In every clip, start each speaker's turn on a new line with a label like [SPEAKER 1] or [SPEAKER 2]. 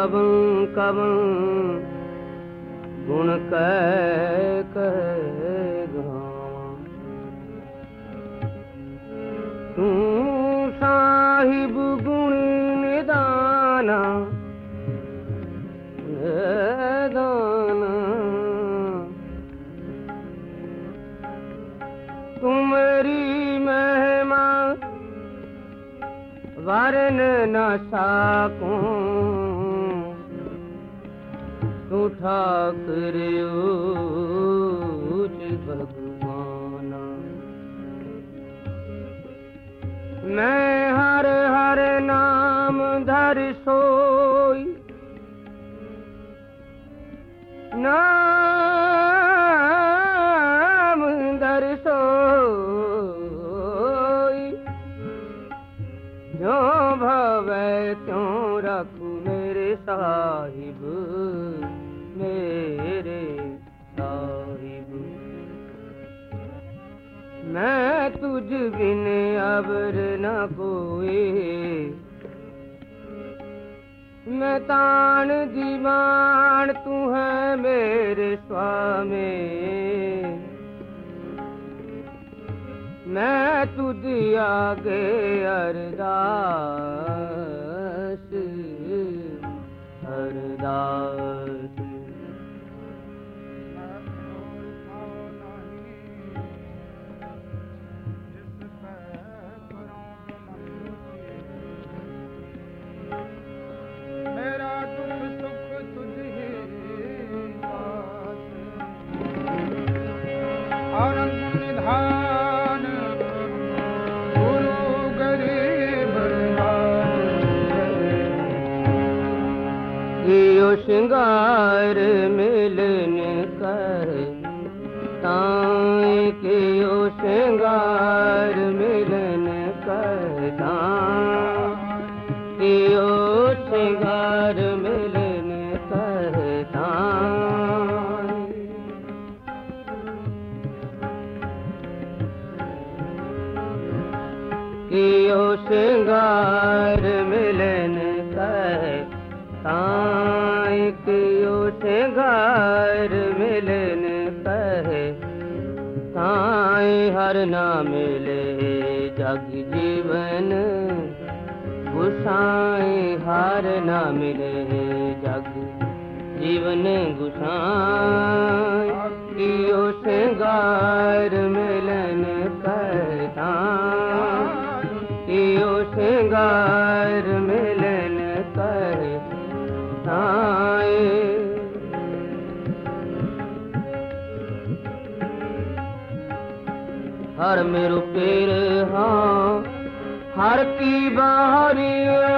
[SPEAKER 1] कवन कवन गुण कह गावां। तू साहिब गुण निदाना निदाना, तू मेरी महिमा वरन न साकूं। तू ठाकुर ऊच भगवाना। मैं हर हर नाम धर सोई, नाम धर सोई। जो भवे त्यों रखू मेरे साहिब, मेरे साहिब। मैं तुझ बिन अबर न कोई, मैं तान दीवान तू है मेरे स्वामी। मैं तुझ आगे अरदास अरदास।
[SPEAKER 2] मेरा दुख सुख तुझे और निधान गुरु गरीब
[SPEAKER 1] कियो श्रृंगार मिलन कर ताई, कियो श्रृंगार मिलन कर ताई, कियो श्रृंगार मिलन कर ताई। कियो श्रृंगार मिलन कर ताई, कियो श्रृंगार मिलन कर ताई। हर ना मिले जग जीवन गुसाई, हर ना मिले जग जीवन गुसाई। कियो श्रृंगार मिलन कर ताई, कियो श्रृंगार मिलन कर ताई। हर मेरो पीर हाँ हर की बाहरिया,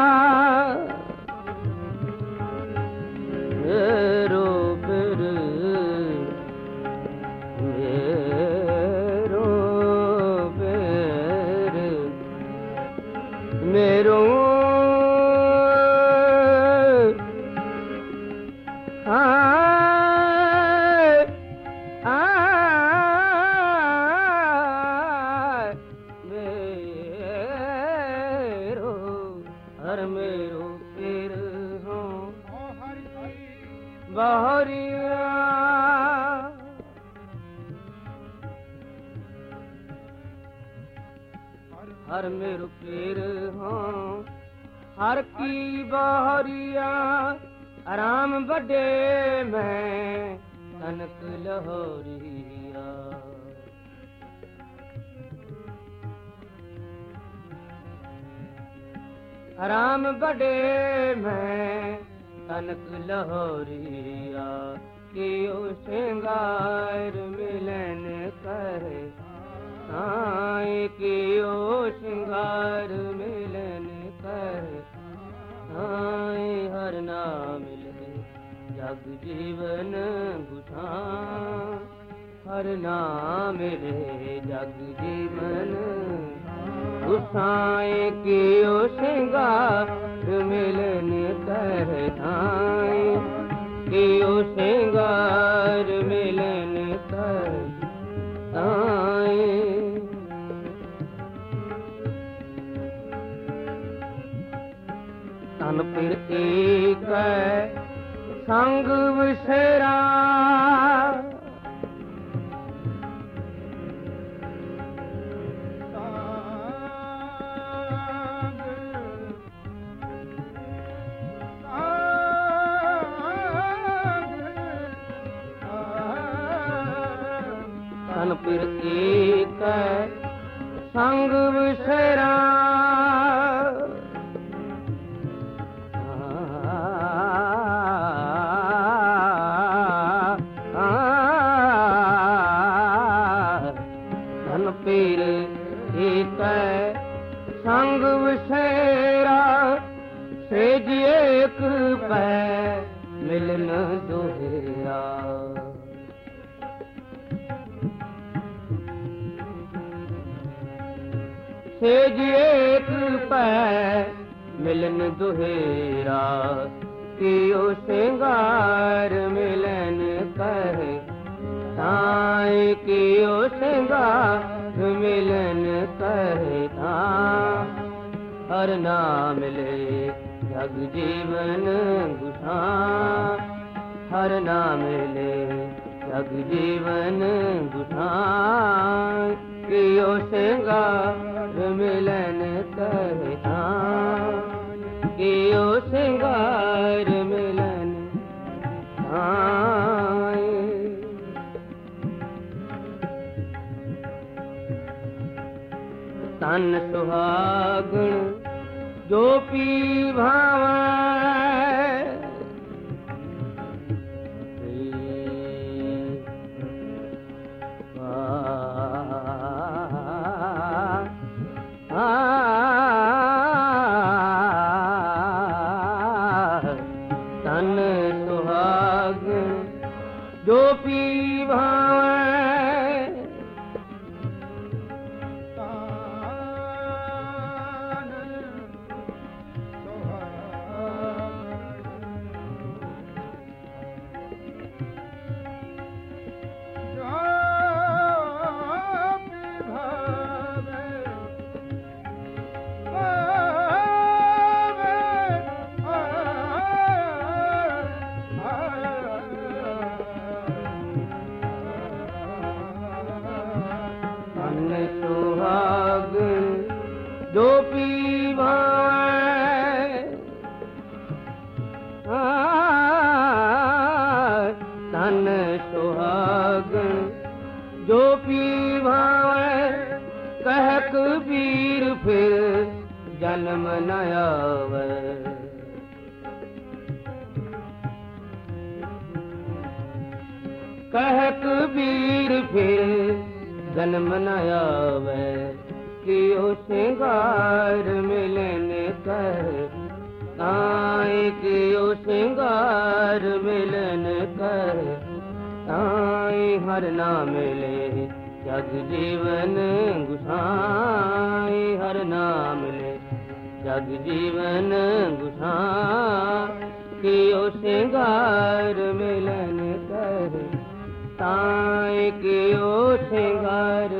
[SPEAKER 1] मेरो पीर मेरो पीर मेरो बाहरिया। हर मेरो पीर हाँ हर की बाहरिया, राम बड़े मैं कनक लहोरिया। राम बड़े मैं कनक लहोरिया। कियो श्रृंगार मिलन कर ताई, कियो श्रृंगार मिलन कर ताई। हर ना मिले जग जीवन गुसाई, हर ना मिले जग जीवन गुसाई। कियो श्रृंगार मिलन कर ताई, कियो श्रृंगार मिलन कर ताई। तन फिर एक कै संग विसरा तन पिर एक संग विसरा तन पिर एक संग विसरा सेज एक पै मिलन दोहरा सेज एक पै मिलन दुहेरा कियो सिंगार मिलन कहे ताई कियो सिंगार मिलन कहे हर ना मिले जग जीवन गुसा हर ना मिले जग जीवन गुसा कियो सिंगार मिलन कहता कियो सिंगार मिलन तन सुहागण जो पी भावै तन सुहाग जो पी भावै सुहाग जो पी भावै तन सुहाग जो पी भावै कह कबीर फिर जन्म न आवे कह कबीर फिर जन्म न आवे कियो सिंगार मिलन कर ताई कियो सिंगार मिलन कर ताई हर ना मिले जग जीवन गुसाई हर ना मिले जग जीवन गुसा कियो सिंगार मिलन कर ताई कियो सिंगार